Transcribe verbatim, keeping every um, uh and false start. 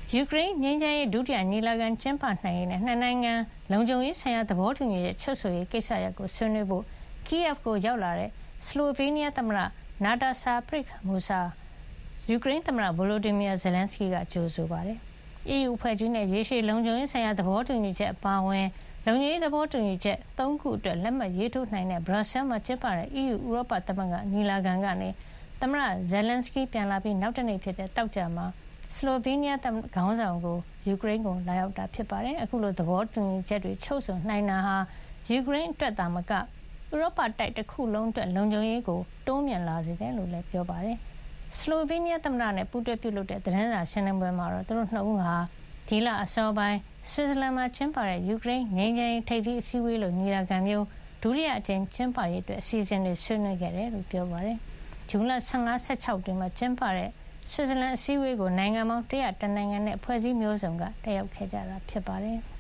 ယူကရိန်းငြိမ်းချမ်းရေးဒုတိယညီလာခံကျင်းပနိုင်ရေးနဲ့နှစ်နိုင်ငံလုံခြုံရေးဆိုင်ရာသဘောတူညီချက်ချုပ်ဆိုရေးကိစ္စရပ်ကိုဆွေးနွေးဖို့ကီယက်ကိုရောက်လာတဲ့စလိုဗေးနီးယားသမ္မတနာတာဆာပရစ်မူဆာယူကရိန်းသမ္မတဗိုလိုဒီမီယာဇယ်လန်စကီကကြိုဆိုပါတယ်။ အီးယူအဖွဲ့ကြီးနဲ့ရေရှည်လုံခြုံရေးဆိုင်ရာသဘောတူညီချက်အပါအဝင်လုံခြုံရေးသဘောတူညီချက်သုံးခုအတွက်လက်မှတ်ရေးထိုးနိုင်တဲ့ဘရပ်ဆဲလ်မှာကျင်းပတဲ့ အီးယူဥရောပသမဂ္ဂညီလာခံကနေသမ္မတဇယ်လန်စကီပြန်လာပြီးနောက်တနေ့ဖြစ်တဲ့သောကြာမှာစလိုဗေးနီးယားခေါင်းဆောင်ကိုယူကရိန်းကိုလာရောက်တာဖြစ်ပါတယ်။အခုလိုသဘောတူညီချက်တွေချုပ်ဆိုနိုင်တာဟာယူကရိန်းအတွက်သာမကဥရောပတိုက်တစ်ခုလုံးအတွက်လုံခြုံရေးကိုတိုးမြှင့်လာစေတယ်လို့လည်းပြောပါတယ်။စလိုဗေးနီးယားသမ္မတနဲ့ပူးတွဲပြုလုပ်တဲ့သတင်းစာရှင်းလင်းပွဲမှာတော့သူတို့နှစ်ဦးဟာဒီလအစောပိုင်းဆွစ်ဇာလန်မှာကျင်းပတဲ့ယူကရိန်းငြိမ်းချမ်းရေးထိပ်သီးအစည်းအဝေးလိုညီလာခံမျိုးဒုတိယအကြိမ်ကျင်းပရေးအတွက်အစီအစဉ်တွေဆွေးနွေးခဲ့တယ်လို့ပြောပါတယ်။ဇွန်လဆယ့်ငါ ဆယ့်ခြောက်တွင်မှာကျင်းပတဲ့ဆွစ်ဇာလန်အစည်းအဝေးကိုနိုင်ငံပေါင်းတရာတနိုင်ငံနဲ့အဖွဲ့အစည်းမျိုးစုံကတက်ရောက်ခဲ့ကြတာဖြစ်ပါတယ်။